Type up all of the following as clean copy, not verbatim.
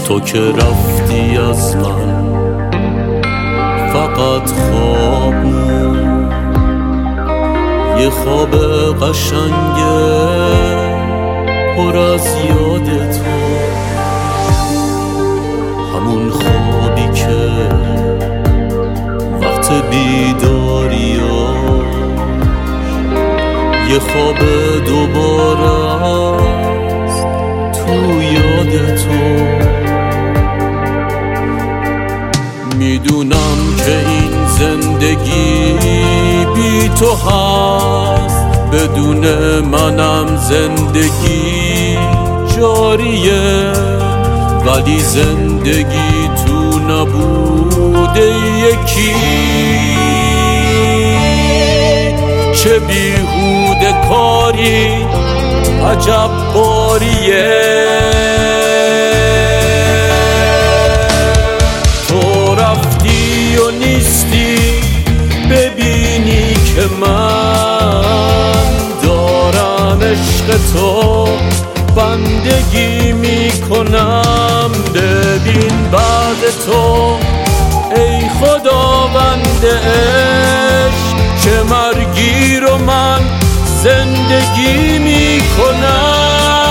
تو که رفتی از من فقط خواب موند، یه خواب قشنگه پر از یاد تو، همون خوابی که وقت بیداری یه خواب دوباره است تو یاد تو. میدونم که این زندگی بی تو هست، بدون منم زندگی جاریه، ولی زندگی تو نبوده یکی چه بیهوده کاری عجب باریه. تو رفتی و نیستی ببینی که من دارم عشق تو بندگی میکنم. ببین بعد تو ای خداوند عشق چه مرگی رو من زندگی میکنم.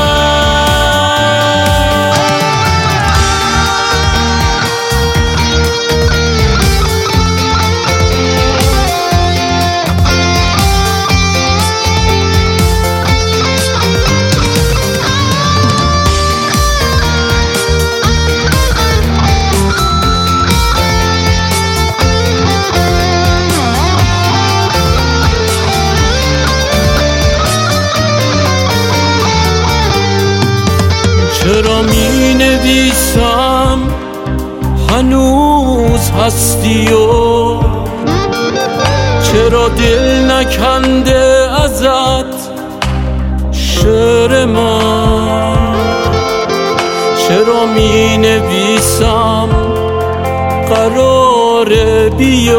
چرا می نویسم هنوز هستی و چرا دل نکنده ازت شعر من؟ چرا می نویسم قراره بیای،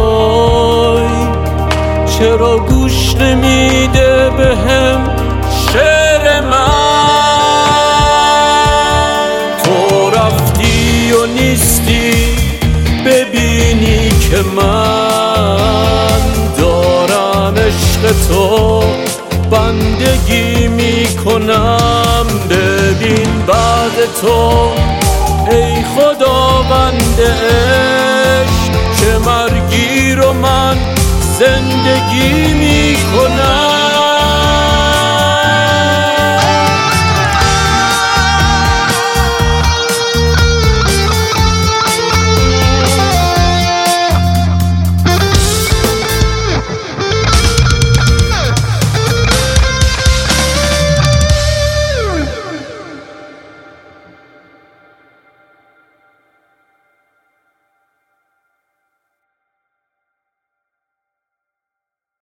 چرا گوش نمیده بهم شعر من؟ نیستی ببینی که من دارم عشق تو بندگی میکنم. ببین بعد تو ای خداوند عشق چه مرگی رو من زندگی میکنم.